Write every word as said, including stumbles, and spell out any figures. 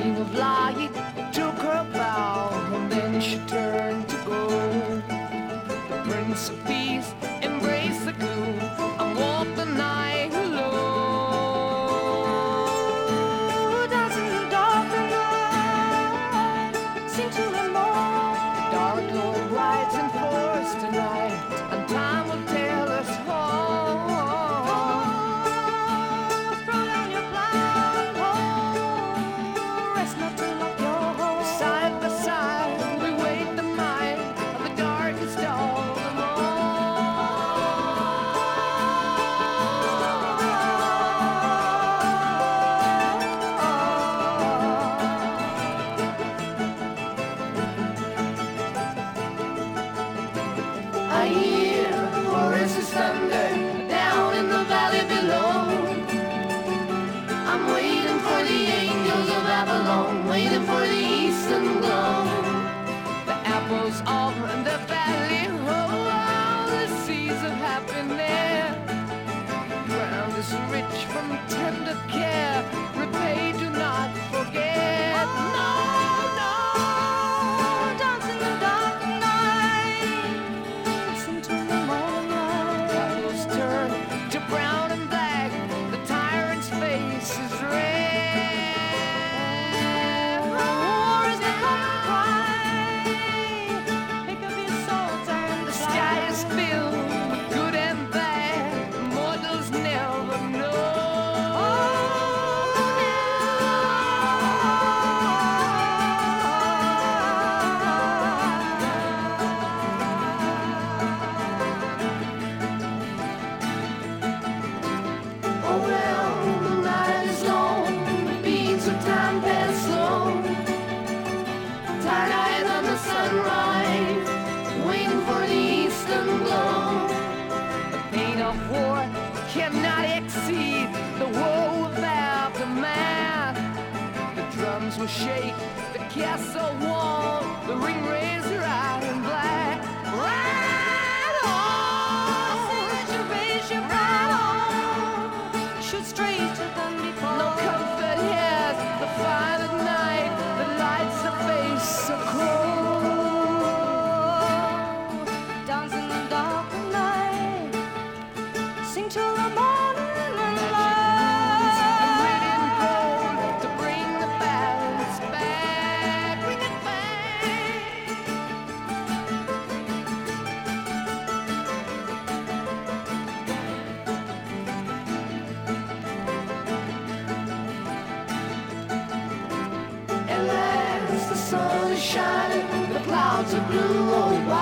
beam of light took her bow, and then she turned to go. The Prince of Peace embraced the gloom and walked the night alone. Dancing in the dark and light, seem to learn more. The dark Lord rides in force tonight, and time will tell us all. Throw down your blindfold, rest not to lock your hold. Side by side, we wait the might of the darkest of them I hear Horace's thunder down in the valley below. I'm waiting for the angels of Avalon, waiting for the eastern glow. The apples of the valley, oh, the seas of happiness. Ground is rich from tender care, repay, do not forget. No, no, dance in the dark night, listen to the morning light. Colors turn to brown and black, the tyrant's face is red. War is the common cry, pick up your swords and the sky is filled with good and bad, mortals never know. Oh well, the night is long, the beats of time pass slow. Tired eyes on the sunrise, waiting for the eastern glow. The pain of war cannot exceed the woe of aftermath. The drums will shake, the castle wall, the ring razor iron black. Ride on, reservation, ride on, shoot straight to Thunderball. No comfort here, the fire at night, the lights of face so cold. Dance in the dark of night, sing till the morning and light. And red and gold to bring the balance back, bring it back. At last the sun is shining, the clouds are blue, oh,